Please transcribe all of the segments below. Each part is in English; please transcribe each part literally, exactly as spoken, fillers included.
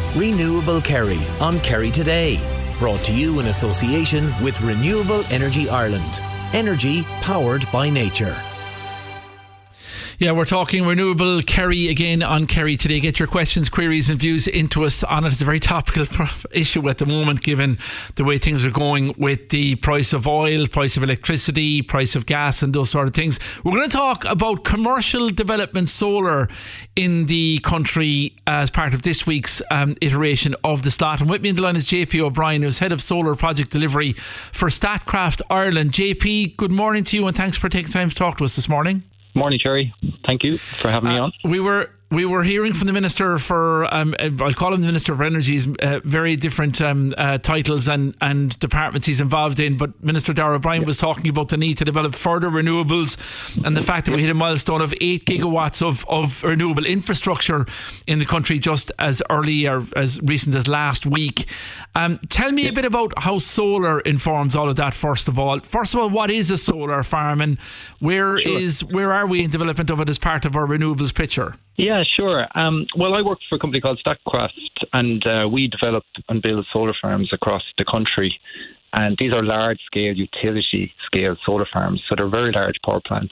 Renewable Kerry on Kerry Today. Brought to you in association with Renewable Energy Ireland. Energy powered by nature. Yeah, we're talking Renewable Kerry again on Kerry Today. Get your questions, queries and views into us on it. It's a very topical issue at the moment, given the way things are going with the price of oil, price of electricity, price of gas and those sort of things. We're going to talk about commercial development solar in the country as part of this week's um, iteration of the slot. And with me in the line is J P O'Brien, who's Head of Solar Project Delivery for Statkraft Ireland. J P, good morning to you and thanks for taking time to talk to us this morning. Morning, Jerry. Thank you for having uh, me on. We were we were hearing from the Minister for, um, I'll call him the Minister for Energy's uh, very different um, uh, titles and, and departments he's involved in. But Minister Darragh O'Brien yep. was talking about the need to develop further renewables and the fact that yep. we hit a milestone of eight gigawatts of, of renewable infrastructure in the country just as early or as recent as last week. Um, tell me yep. a bit about how solar informs all of that, first of all. First of all, what is a solar farm and where sure. is where are we in development of it as part of our renewables picture? Yeah, sure. Um, well, I work for a company called Statkraft, and uh, we develop and build solar farms across the country. And these are large-scale, utility-scale solar farms, so they're very large power plants.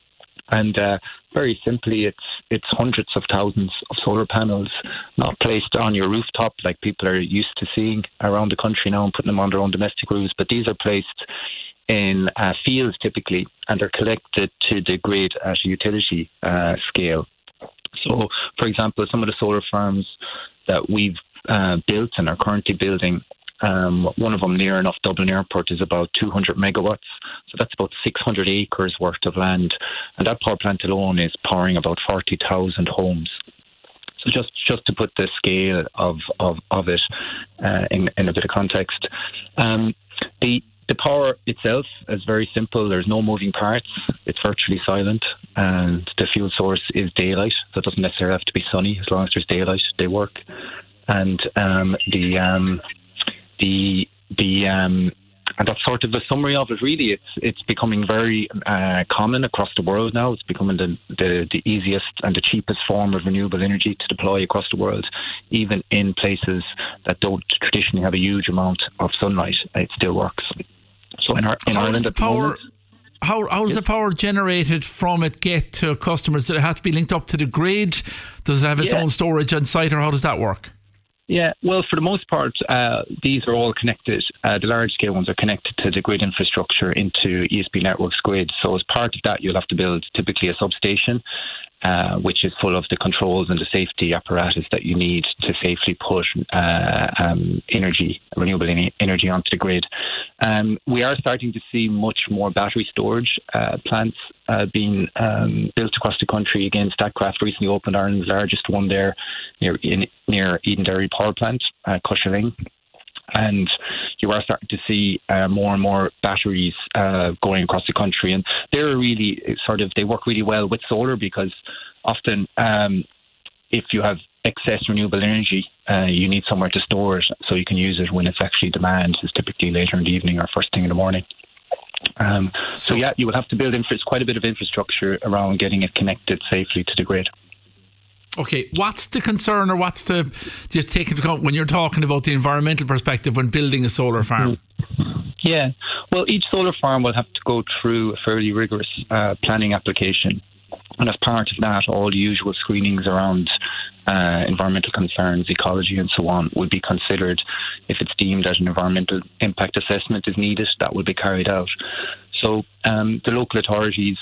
And uh, very simply, it's it's hundreds of thousands of solar panels not placed on your rooftop like people are used to seeing around the country now and putting them on their own domestic roofs. But these are placed in uh, fields typically, and they're collected to the grid at a utility uh, scale. So, for example, some of the solar farms that we've uh, built and are currently building, um, one of them near enough Dublin Airport is about two hundred megawatts. So that's about six hundred acres worth of land. And that power plant alone is powering about forty thousand homes. So just, just to put the scale of, of, of it uh, in, in a bit of context. Um, the The power itself is very simple. There's no moving parts. It's virtually silent. And the fuel source is daylight. So it doesn't necessarily have to be sunny. As long as there's daylight, they work. And um, the um, the the um, and that's sort of a summary of it. Really, it's it's becoming very uh, common across the world now. It's becoming the, the the easiest and the cheapest form of renewable energy to deploy across the world, even in places that don't traditionally have a huge amount of sunlight. It still works. So in, our, in how Ireland does the at the power, moment, how how does yes. the power generated from it get to customers? Does it have to be linked up to the grid? Does it have its yeah. own storage on site, or how does that work? Yeah, well, for the most part, uh, these are all connected. Uh, the large-scale ones are connected to the grid infrastructure into E S B Networks grid. So as part of that, you'll have to build typically a substation, uh, which is full of the controls and the safety apparatus that you need to safely put uh, um, energy, renewable energy onto the grid. Um, we are starting to see much more battery storage uh, plants uh, being um, built across the country. Again, Statkraft recently opened Ireland's largest one there near in, near Edenderry Power Plant, uh, Cusheling. And you are starting to see uh, more and more batteries uh, going across the country. And they're really sort of, they work really well with solar because often um, if you have excess renewable energy, uh, you need somewhere to store it so you can use it when it's actually demand, is typically later in the evening or first thing in the morning. Um, so, so yeah, you will have to build infra- quite a bit of infrastructure around getting it connected safely to the grid. Okay, what's the concern or what's the, do you take into account when you're talking about the environmental perspective when building a solar farm? Yeah, well, each solar farm will have to go through a fairly rigorous uh, planning application. And as part of that, all the usual screenings around uh, environmental concerns, ecology and so on will be considered. If it's deemed that an environmental impact assessment is needed, that will be carried out. So um, the local authorities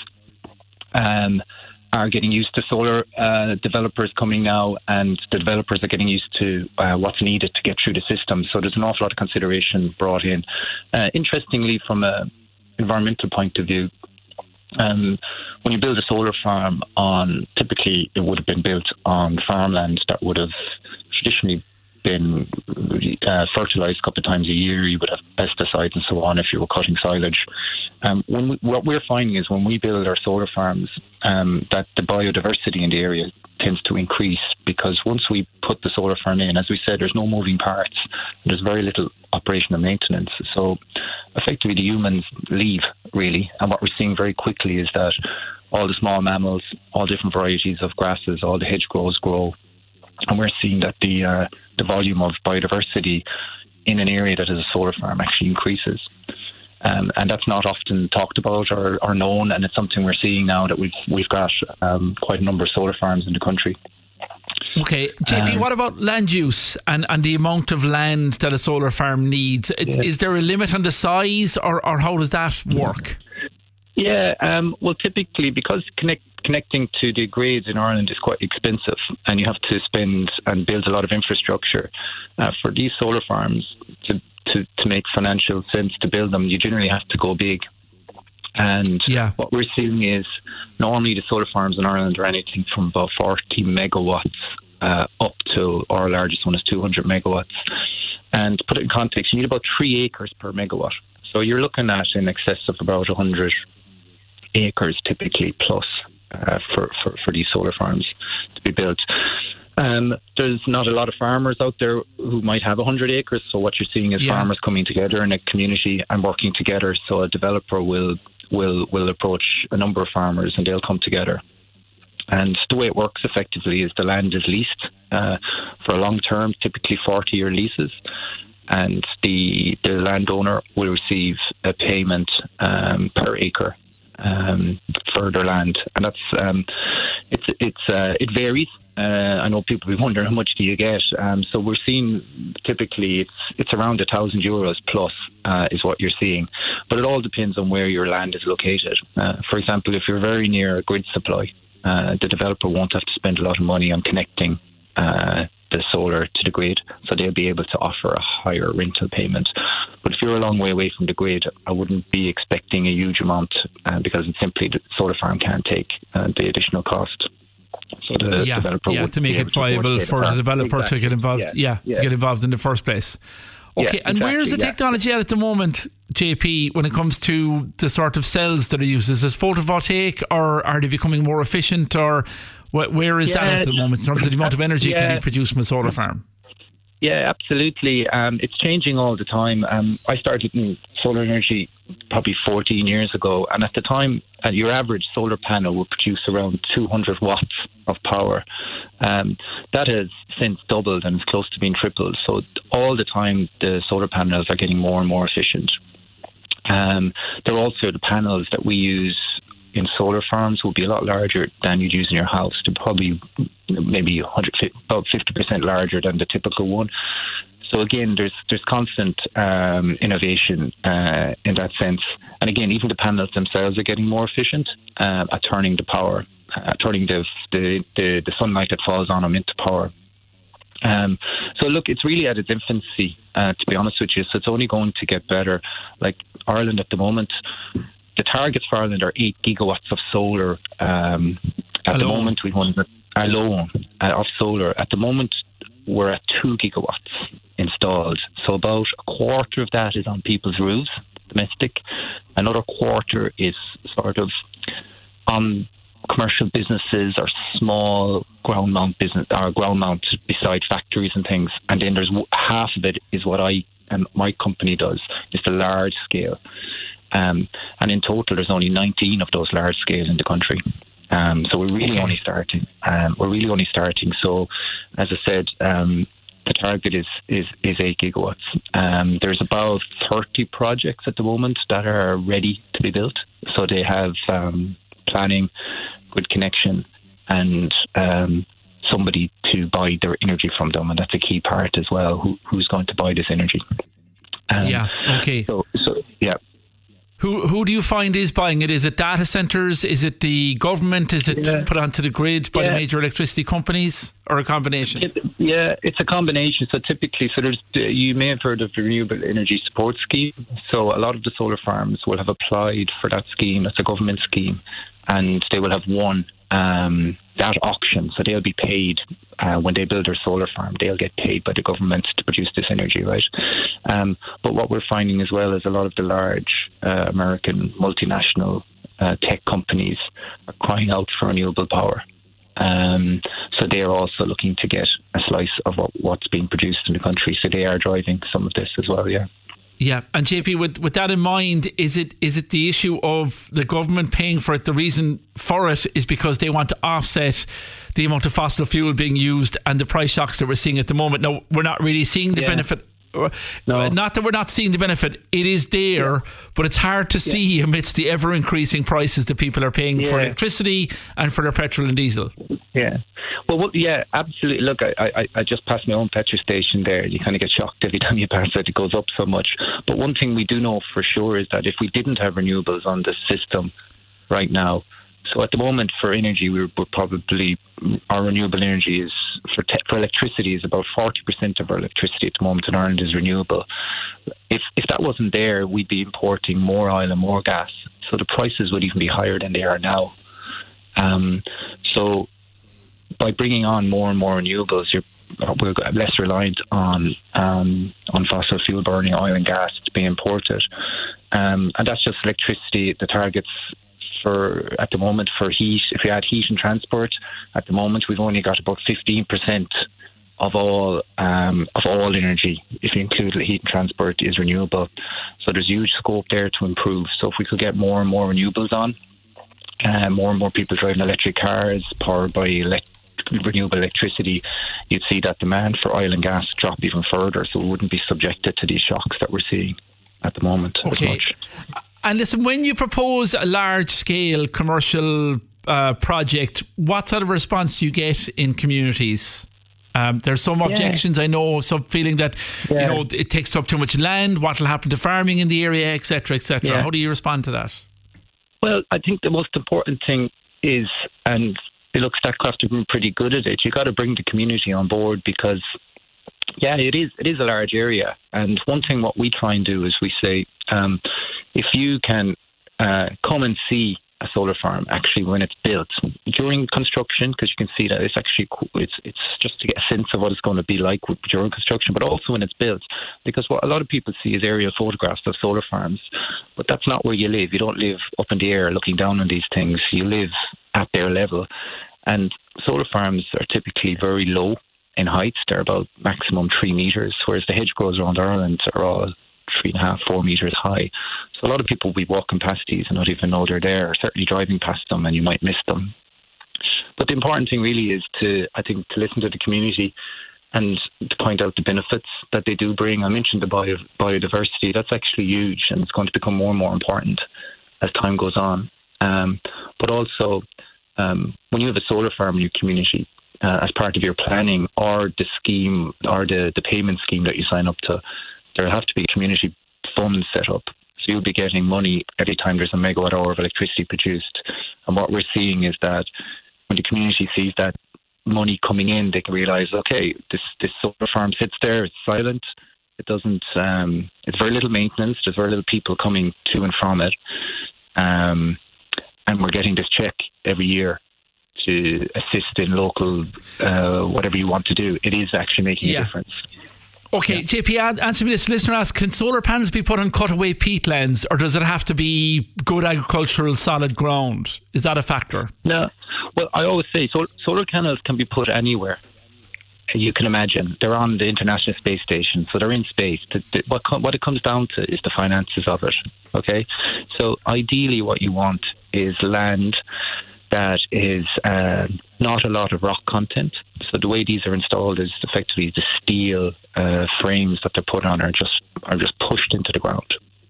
um, are getting used to solar uh, developers coming now, and the developers are getting used to uh, what's needed to get through the system. So there's an awful lot of consideration brought in. Uh, interestingly, from an environmental point of view, Um, when you build a solar farm on, typically it would have been built on farmland that would have traditionally been uh, fertilised a couple of times a year. You would have pesticides and so on if you were cutting silage. Um, when we, what we're finding is when we build our solar farms, um, that the biodiversity in the area tends to increase, because once we put the solar farm in, as we said, there's no moving parts. There's very little operational maintenance. So effectively the humans leave, really. And what we're seeing very quickly is that all the small mammals, all different varieties of grasses, all the hedgerows grow. and we're seeing that the uh, the volume of biodiversity in an area that is a solar farm actually increases. Um, and that's not often talked about or, or known, and it's something we're seeing now that we've we've got um, quite a number of solar farms in the country. Okay, J P, um, what about land use and, and the amount of land that a solar farm needs? Yeah. Is there a limit on the size, or, or how does that work? Yeah, um, well, typically, because connect, connecting to the grids in Ireland is quite expensive, and you have to spend and build a lot of infrastructure uh, for these solar farms to, to, to make financial sense to build them. You generally have to go big. And yeah. what we're seeing is normally the solar farms in Ireland are anything from about forty megawatts uh, up to our largest one is two hundred megawatts. And to put it in context, you need about three acres per megawatt. So you're looking at in excess of about one hundred acres typically plus uh, for, for, for these solar farms to be built. Um, there's not a lot of farmers out there who might have one hundred acres. So what you're seeing is yeah. farmers coming together in a community and working together. So a developer will will will approach a number of farmers and they'll come together. And the way it works effectively is the land is leased uh, for a long term, typically forty year leases. And the, the landowner will receive a payment um, per acre um, for their land. And that's um, it's it's uh, it varies. Uh, I know people will be wondering how much do you get. Um, so we're seeing typically it's it's around a thousand euros plus uh, is what you're seeing, but it all depends on where your land is located. Uh, for example, if you're very near a grid supply, uh, the developer won't have to spend a lot of money on connecting uh, the solar to the grid, so they'll be able to offer a higher rental payment. But if you're a long way away from the grid, I wouldn't be expecting a huge amount uh, because it's simply the solar farm can't take uh, the additional cost. So the yeah, developer yeah, would to make it viable for the developer exactly. to get involved. Yeah, yeah, yeah, to get involved in the first place. Okay, yeah, and exactly, where is the yeah. technology at at the moment, J P, when it comes to the sort of cells that are used? Is it photovoltaic, or are they becoming more efficient, or wh- where is yeah, that at the moment in terms of the amount of energy yeah. can be produced from a solar farm? Yeah, absolutely. Um, it's changing all the time. Um, I started in solar energy probably fourteen years ago, and at the time, uh, your average solar panel would produce around two hundred watts of power. Um, that has since doubled and is close to being tripled. So all the time, the solar panels are getting more and more efficient. Um, they're also the panels that we use in solar farms will be a lot larger than you'd use in your house. They're probably maybe one hundred, about fifty percent larger than the typical one. So again, there's there's constant um, innovation uh, in that sense. And again, even the panels themselves are getting more efficient uh, at turning the power, uh, turning the, the the the sunlight that falls on them into power. Um, so look, it's really at its infancy, uh, to be honest with you. So it's only going to get better. Like Ireland at the moment, the targets for Ireland are eight gigawatts of solar. Um, at alone. the moment, we want alone uh, of solar. At the moment, we're at two gigawatts installed. So about a quarter of that is on people's roofs, domestic. Another quarter is sort of on commercial businesses or small ground mount business or ground mount beside factories and things. And then there's half of it is what I and my company does. It's the large scale. Um, and in total, there's only nineteen of those large scales in the country. Um, so we're really okay. only starting. Um, we're really only starting. So, as I said, um, the target is, is, is eight gigawatts. Um, there's about thirty projects at the moment that are ready to be built. So they have um, planning, grid connection, and um, somebody to buy their energy from them. And that's a key part as well. Who, who's going to buy this energy? Um, yeah. Okay. So, so yeah. Who who do you find is buying it? Is it data centres? Is it the government? Is it yeah. put onto the grid by yeah. the major electricity companies, or a combination? It, yeah, it's a combination. So typically, so there's you may have heard of the Renewable Energy Support Scheme. So a lot of the solar farms will have applied for that scheme. That's a government scheme, and they will have won um, that auction. So they'll be paid uh, when they build their solar farm. They'll get paid by the government to produce this energy, right? Um, but what we're finding as well is a lot of the large uh, American multinational uh, tech companies are crying out for renewable power. Um, so they are also looking to get a slice of what, what's being produced in the country. So they are driving some of this as well, yeah. Yeah, and J P, with, with that in mind, is it is it the issue of the government paying for it? The reason for it is because they want to offset the amount of fossil fuel being used and the price shocks that we're seeing at the moment. Now, we're not really seeing the yeah. benefit. No. Not that we're not seeing the benefit. It is there, yeah. but it's hard to yeah. see amidst the ever-increasing prices that people are paying yeah. for electricity and for their petrol and diesel. Yeah. Well, well yeah, absolutely. Look, I, I, I just passed my own petrol station there. You kind of get shocked every time you pass it. It goes up so much. But one thing we do know for sure is that if we didn't have renewables on the system right now, so at the moment for energy, we're, we're probably, our renewable energy is, for te- for electricity is about forty percent of our electricity at the moment in Ireland is renewable. If if that wasn't there, we'd be importing more oil and more gas. So the prices would even be higher than they are now. Um, so by bringing on more and more renewables, you're, we're less reliant on um, on fossil fuel burning oil and gas to be imported. Um, and that's just electricity. The targets for at the moment for heat, if you add heat and transport, at the moment we've only got about fifteen percent of all um, of all energy, if you include the heat and transport, is renewable. So there's huge scope there to improve. So if we could get more and more renewables on, uh, more and more people driving electric cars powered by elect- renewable electricity, you'd see that demand for oil and gas drop even further. So we wouldn't be subjected to these shocks that we're seeing at the moment. Okay. As much. And listen, when you propose a large-scale commercial uh, project, what sort of response do you get in communities? Um, there's some objections, yeah. I know, some feeling that yeah. you know it takes up too much land. What will happen to farming in the area, et cetera, et cetera. Yeah. How do you respond to that? Well, I think the most important thing is, and it looks Statkraft have been pretty good at it. You got to bring the community on board because, yeah, it is it is a large area. And one thing what we try and do is we say, um, if you can uh, come and see a solar farm actually when it's built during construction, because you can see that it's actually it's it's just to get a sense of what it's going to be like during construction, but also when it's built, because what a lot of people see is aerial photographs of solar farms, but that's not where you live. You don't live up in the air looking down on these things. You live at their level, and solar farms are typically very low in height. They're about maximum three metres, whereas the hedgerows around Ireland are all three and a half, four metres high. So a lot of people will be walking past these and not even know they're there, or certainly driving past them, and you might miss them. But the important thing really is to, I think, to listen to the community and to point out the benefits that they do bring. I mentioned the bio, biodiversity. That's actually huge, and it's going to become more and more important as time goes on. Um, but also, um, when you have a solar farm in your community, uh, as part of your planning or the scheme or the, the payment scheme that you sign up to, there have to be community funds set up. So you'll be getting money every time there's a megawatt hour of electricity produced. And what we're seeing is that when the community sees that money coming in, they can realise, okay, this, this solar farm sits there, it's silent, it doesn't, um, it's very little maintenance, there's very little people coming to and from it. Um, and we're getting this check every year to assist in local, uh, whatever you want to do. It is actually making yeah. a difference. Okay, yeah. J P, answer me this. Listener asks, can solar panels be put on cutaway peatlands, or does it have to be good agricultural solid ground? Is that a factor? No. Well, I always say sol- solar panels can be put anywhere you can imagine. They're on the International Space Station, so they're in space. The, the, what, com- what it comes down to is the finances of it. Okay? So ideally what you want is land that is uh, not a lot of rock content. So the way these are installed is effectively the steel uh, frames that they're put on are just are just pushed into the ground.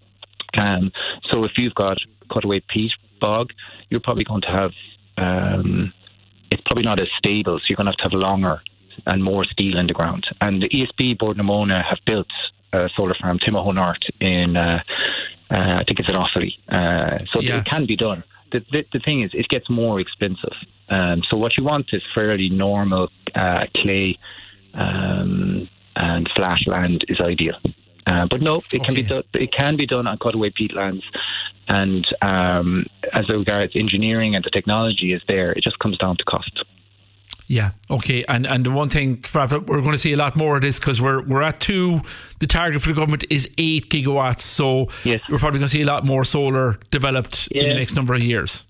Um, so if you've got cutaway peat bog, you're probably going to have um, it's probably not as stable. So you're going to have to have longer and more steel in the ground. And the E S B Board Namona have built a solar farm, Timahoe North, in uh, uh, I think it's in Offaly. Uh, so yeah. it can be done. The, the, the thing is, it gets more expensive. Um, so what you want is fairly normal uh, clay um, and flat land is ideal. Uh, but no, it can okay. be done. It can be done on cutaway peatlands, and um, as regards engineering and the technology is there, it just comes down to cost. Yeah. Okay. And and the one thing we're going to see a lot more of this because we're we're at two. The target for the government is eight gigawatts. So yes. we're probably going to see a lot more solar developed yeah. in the next number of years.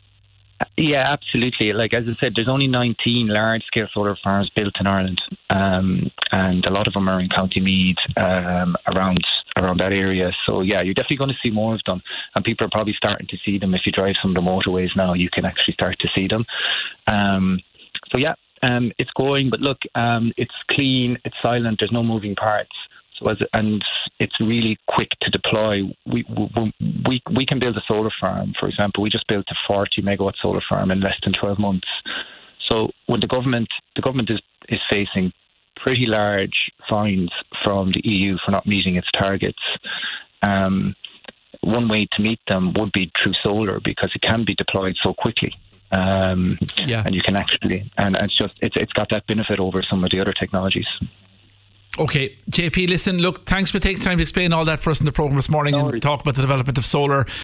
Yeah, absolutely. Like as I said, there's only nineteen large-scale solar farms built in Ireland, um, and a lot of them are in County Meath, um, around around that area. So yeah, you're definitely going to see more of them, and people are probably starting to see them. If you drive some of the motorways now, you can actually start to see them. Um, so yeah, um, it's going, but look, um, it's clean, it's silent, there's no moving parts. So as, and it's really quick to deploy. We, we we we can build a solar farm, for example. We just built a forty megawatt solar farm in less than twelve months. So when the government the government is, is facing pretty large fines from the E U for not meeting its targets, um, one way to meet them would be through solar, because it can be deployed so quickly. Um, yeah. And you can actually, and it's just it's it's got that benefit over some of the other technologies. Okay, J P, listen, look, thanks for taking time to explain all that for us in the programme this morning, no and talk about the development of solar.